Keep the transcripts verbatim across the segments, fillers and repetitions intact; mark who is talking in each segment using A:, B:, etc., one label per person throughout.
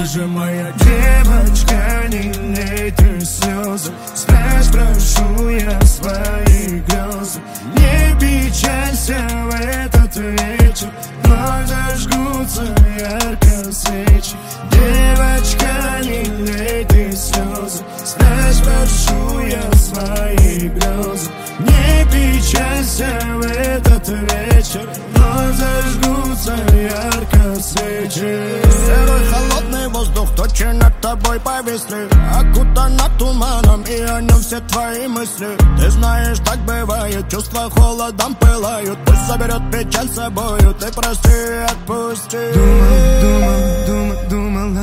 A: же моя девочка, не лей ты слезы. Спрячь, прошу я свои грезы. Не печалься в этот вечер, вновь зажгутся ярко свечи. Девочка, не лей ты слезы. Спрячь, прошу я свои грезы. Не печалься в этот вечер, вновь зажгутся ярко свечи.
B: Серый холодный воздух, тучи над тобой повисли, окутана туманом, и о нем все твои мысли. Ты знаешь, так бывает, чувства холодом пылают. Пусть заберет печаль с собою, ты прости и отпусти.
A: Думал, думал, думал, думала.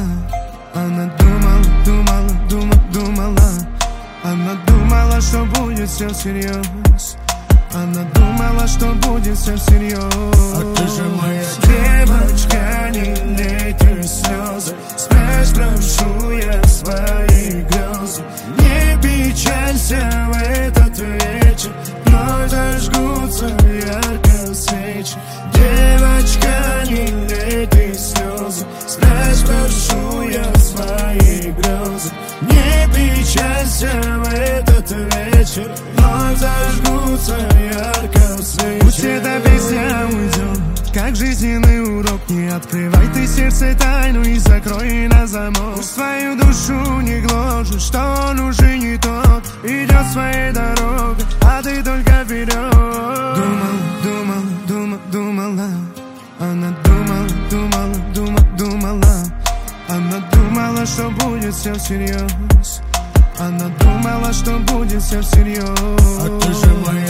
A: Она думала, думала, думала, думала. Она думала, что будет все всерьез. Она думала, что будет все всерьез. А ты же моя девочка, не лей ты слезы. Спрячь, прошу я свои грезы. Не печалься в этот вечер, вновь зажгутся ярко свечи. Девочка, не лей ты слезы. Спрячь, прошу я свои грезы. Не печалься в этот вечер, вновь зажгутся ярко свечи. Пусть эта песня уйдет, как жизненный урок. Не открывай ты сердце тайну и закрой на замок. Пусть твою душу не гложет, что он уже не тот. Идет своей дорогой, а ты только вперед. Думал, думал, думал, думала. Она думала, думала, думала, думала. Она думала, что будет все всерьез. Она думала, что будет все всерьез. А ты же моя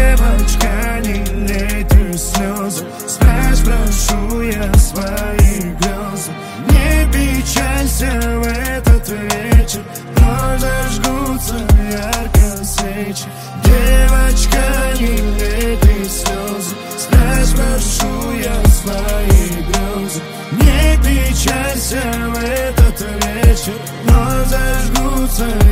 A: девочка, не лей ты слезы. Спрячь, прошу я свои грезы. Не печалься в этот вечер, вновь зажгутся ярко свечи. Девочка, не лей ты слезы. Спрячь, прошу я свои грезы. Не печалься в этот вечер, вновь зажгутся